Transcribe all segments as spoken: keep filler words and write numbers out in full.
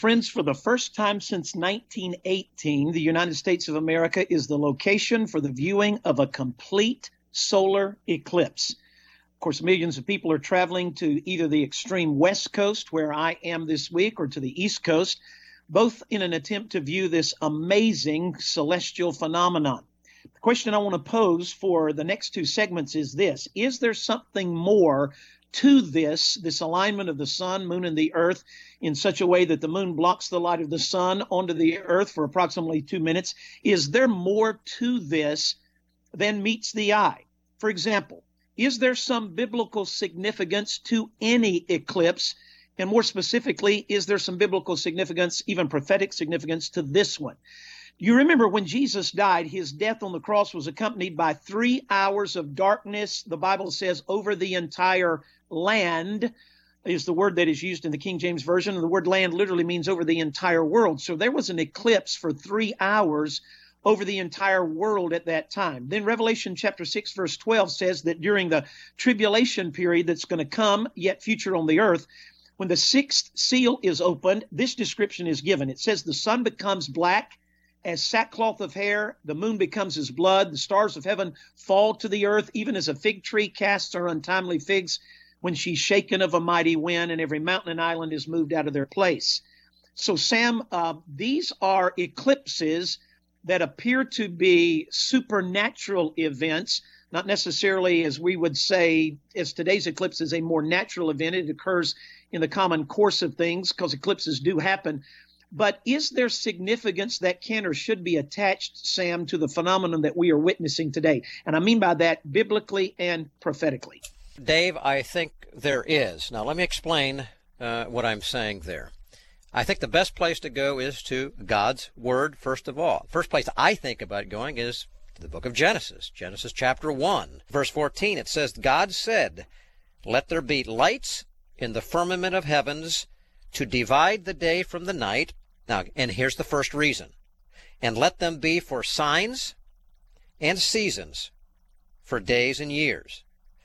Friends, for the first time since nineteen eighteen, the United States of America is the location for the viewing of a complete solar eclipse. Of course, millions of people are traveling to either the extreme west coast, where I am this week, or to the east coast, both in an attempt to view this amazing celestial phenomenon. The question I want to pose for the next two segments is this: is there something more to this, this alignment of the sun, moon, and the earth in such a way that the moon blocks the light of the sun onto the earth for approximately two minutes? Is there more to this than meets the eye? For example, is there some biblical significance to any eclipse? And more specifically, is there some biblical significance, even prophetic significance, to this one? You remember when Jesus died, his death on the cross was accompanied by three hours of darkness. The Bible says over the entire land is the word that is used in the King James Version. And the word land literally means over the entire world. So there was an eclipse for three hours over the entire world at that time. Then Revelation chapter six, verse twelve says that during the tribulation period that's going to come, yet future on the earth, when the sixth seal is opened, this description is given. It says the sun becomes black as sackcloth of hair, the moon becomes as blood, the stars of heaven fall to the earth, even as a fig tree casts her untimely figs when she's shaken of a mighty wind, and every mountain and island is moved out of their place. So, Sam, uh, these are eclipses that appear to be supernatural events, not necessarily, as we would say, as today's eclipse is a more natural event. It occurs in the common course of things because eclipses do happen. But is there significance that can or should be attached, Sam, to the phenomenon that we are witnessing today? And I mean by that biblically and prophetically. Dave, I think there is. Now, let me explain uh, what I'm saying there. I think the best place to go is to God's Word, first of all. First place I think about going is to the book of Genesis, Genesis chapter one. Verse fourteen, it says, God said, let there be lights in the firmament of heavens to divide the day from the night. Now, and here's the first reason. And let them be for signs and seasons, for days and years.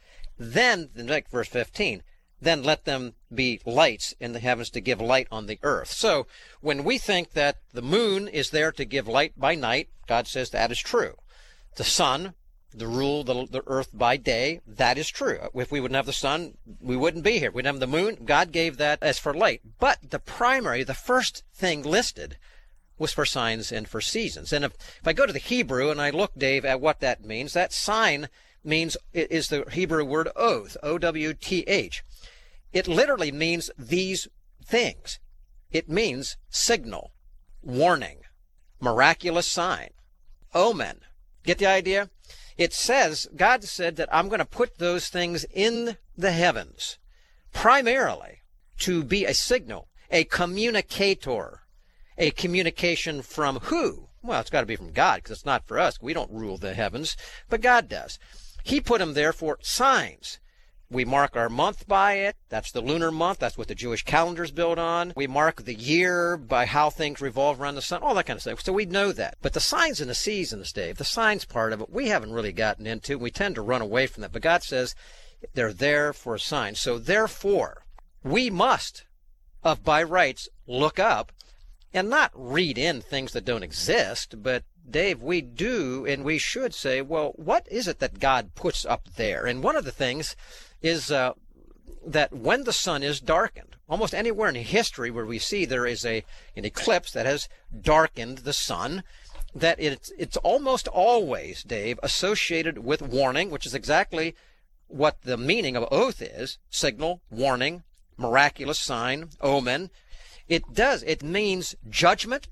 Then, the next verse fifteen, then let them be lights in the heavens to give light on the earth. So, when we think that the moon is there to give light by night, God says that is true. The sun, the rule the, the earth by day, that is true. If we wouldn't have the sun, we wouldn't be here. We'd have the moon. God gave that as for light. But the primary, the first thing listed was for signs and for seasons. And if, if I go to the Hebrew and I look, Dave, at what that means, that sign means, is the Hebrew word oath, O W T H. It literally means these things. It means signal, warning, miraculous sign, omen. Get the idea? It says, God said that I'm going to put those things in the heavens, primarily to be a signal, a communicator, a communication from who? Well, it's got to be from God, because it's not for us. We don't rule the heavens, but God does. He put them there for signs. We mark our month by it. That's the lunar month. That's what the Jewish calendar is built on. We mark the year by how things revolve around the sun, all that kind of stuff. So we know that. But the signs and the seasons, Dave, the signs part of it, we haven't really gotten into. We tend to run away from that. But God says they're there for a sign. So therefore, we must, of by rights, look up and not read in things that don't exist, but Dave, we do and we should say, well, what is it that God puts up there? And one of the things is uh, that when the sun is darkened, almost anywhere in history where we see there is a an eclipse that has darkened the sun, that it's, it's almost always, Dave, associated with warning, which is exactly what the meaning of oath is, signal, warning, miraculous sign, omen. It does. It means judgment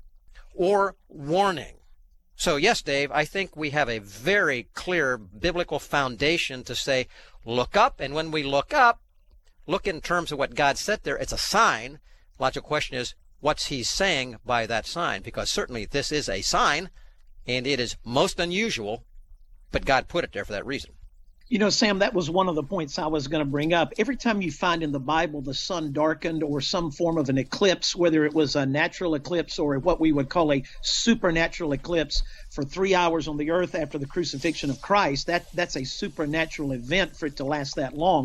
or warning. So, yes, Dave, I think we have a very clear biblical foundation to say, look up, and when we look up, look in terms of what God said there. It's a sign. The logical question is, what's he saying by that sign? Because certainly this is a sign, and it is most unusual, but God put it there for that reason. You know, Sam, that was one of the points I was going to bring up. Every time you find in the Bible the sun darkened or some form of an eclipse, whether it was a natural eclipse or what we would call a supernatural eclipse for three hours on the earth after the crucifixion of Christ, that, that's a supernatural event for it to last that long.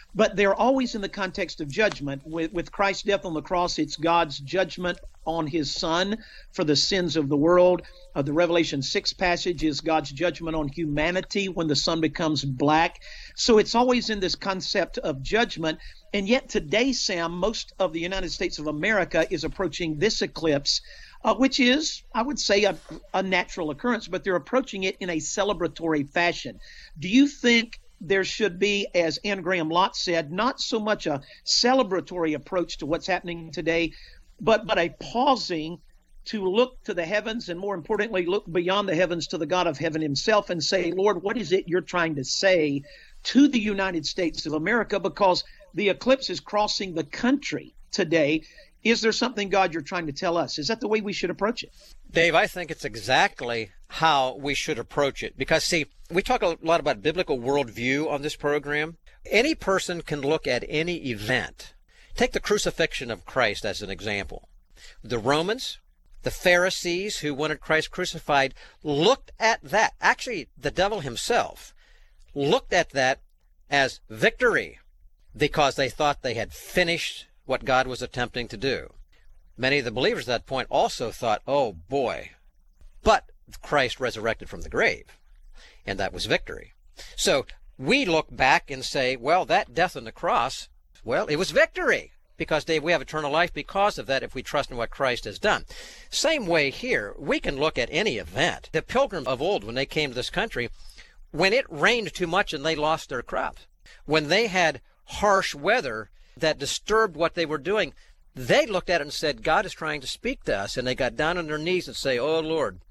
but they're always in the context of judgment. With, with Christ's death on the cross, it's God's judgment on his son for the sins of the world. Uh, the Revelation six passage is God's judgment on humanity when the sun becomes black. So it's always in this concept of judgment. And yet today, Sam, most of the United States of America is approaching this eclipse, uh, which is, I would say, a, a natural occurrence, but they're approaching it in a celebratory fashion. Do you think there should be, as Anne Graham Lotz said, not so much a celebratory approach to what's happening today, but but a pausing to look to the heavens and, more importantly, look beyond the heavens to the God of heaven himself and say, Lord, what is it you're trying to say to the United States of America? Because the eclipse is crossing the country today. Is there something, God, you're trying to tell us? Is that the way we should approach it? Dave, I think it's exactly how we should approach it. Because, see, we talk a lot about biblical worldview on this program. Any person can look at any event. Take the crucifixion of Christ as an example. The Romans, the Pharisees who wanted Christ crucified, looked at that. Actually, the devil himself looked at that as victory because they thought they had finished what God was attempting to do. Many of the believers at that point also thought, oh boy, but Christ resurrected from the grave, and that was victory. So we look back and say, well, that death on the cross, well, it was victory, because, Dave, we have eternal life because of that if we trust in what Christ has done. Same way here, we can look at any event. The pilgrims of old, when they came to this country, when it rained too much and they lost their crops, when they had harsh weather that disturbed what they were doing, they looked at it and said, God is trying to speak to us. And they got down on their knees and say, oh, Lord,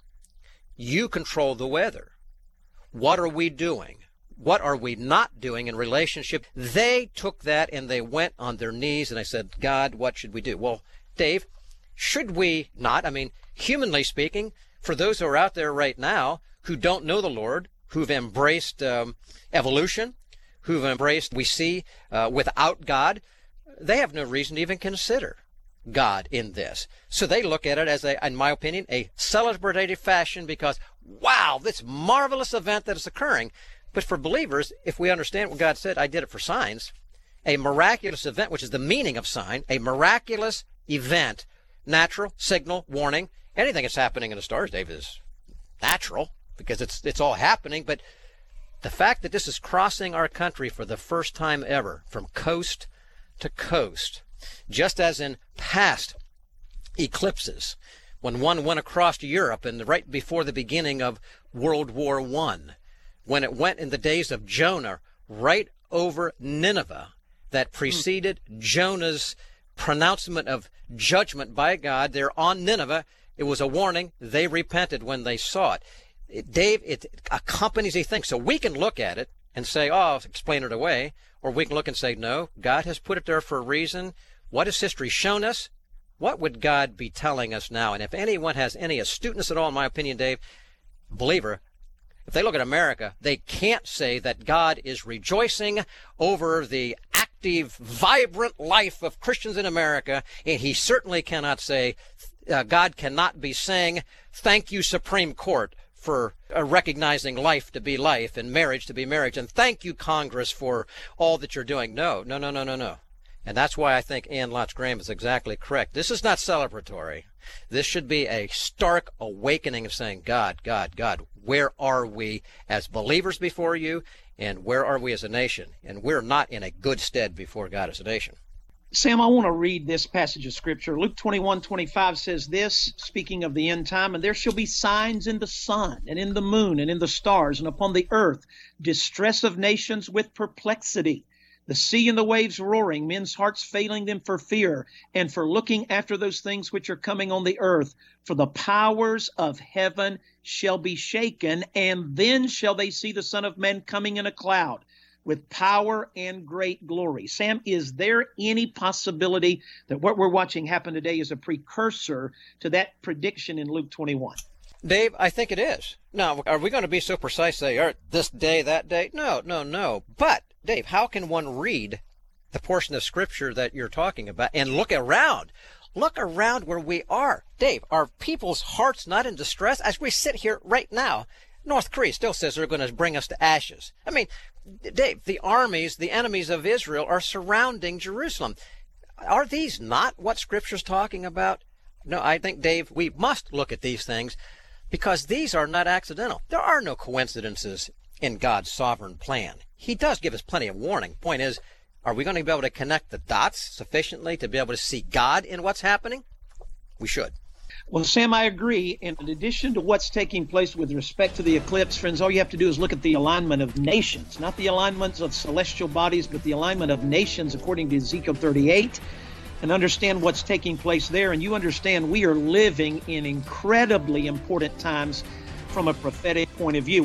you control the weather. What are we doing? What are we not doing in relationship? They took that and they went on their knees and they said, God, what should we do? Well, Dave, should we not? I mean, humanly speaking, for those who are out there right now who don't know the Lord, who've embraced um, evolution, who've embraced, we see, uh, without God, they have no reason to even consider God in this. So they look at it as, a, in my opinion, a celebratory fashion because, wow, this marvelous event that is occurring. But for believers, if we understand what God said, I did it for signs, a miraculous event, which is the meaning of sign, a miraculous event, natural, signal, warning, anything that's happening in the stars, Dave, is natural because it's it's all happening. But the fact that this is crossing our country for the first time ever from coast to coast, just as in past eclipses, when one went across Europe and right before the beginning of World War One, when it went in the days of Jonah right over Nineveh, that preceded Jonah's pronouncement of judgment by God there on Nineveh. It was a warning. They repented when they saw it. It, Dave, it accompanies these things. So we can look at it and say, oh, explain it away. Or we can look and say, no, God has put it there for a reason. What has history shown us? What would God be telling us now? And if anyone has any astuteness at all, in my opinion, Dave, believer, if they look at America, they can't say that God is rejoicing over the active, vibrant life of Christians in America. And he certainly cannot say, uh, God cannot be saying, thank you, Supreme Court, for uh, recognizing life to be life and marriage to be marriage. And thank you, Congress, for all that you're doing. No, no, no, no, no, no. And that's why I think Anne Lotz Graham is exactly correct. This is not celebratory. This should be a stark awakening of saying, God, God, God, where are we as believers before you, and where are we as a nation? And we're not in a good stead before God as a nation. Sam, I want to read this passage of Scripture. Luke twenty-one twenty-five says this, speaking of the end time, and there shall be signs in the sun, and in the moon, and in the stars, and upon the earth, distress of nations with perplexity. The sea and the waves roaring, men's hearts failing them for fear, and for looking after those things which are coming on the earth. For the powers of heaven shall be shaken, and then shall they see the Son of Man coming in a cloud with power and great glory. Sam, is there any possibility that what we're watching happen today is a precursor to that prediction in Luke twenty-one? Dave, I think it is. Now, are we going to be so precise, say, all right, this day, that day? No, no, no. But, Dave, how can one read the portion of Scripture that you're talking about and look around? Look around where we are. Dave, are people's hearts not in distress? As we sit here right now, North Korea still says they're going to bring us to ashes. I mean, Dave, the armies, the enemies of Israel are surrounding Jerusalem. Are these not what Scripture's talking about? No, I think, Dave, we must look at these things because these are not accidental. There are no coincidences in God's sovereign plan. He does give us plenty of warning. Point is, are we going to be able to connect the dots sufficiently to be able to see God in what's happening? We should. Well, Sam, I agree. And in addition to what's taking place with respect to the eclipse, friends, all you have to do is look at the alignment of nations, not the alignments of celestial bodies, but the alignment of nations according to Ezekiel thirty-eight, and understand what's taking place there. And you understand we are living in incredibly important times from a prophetic point of view.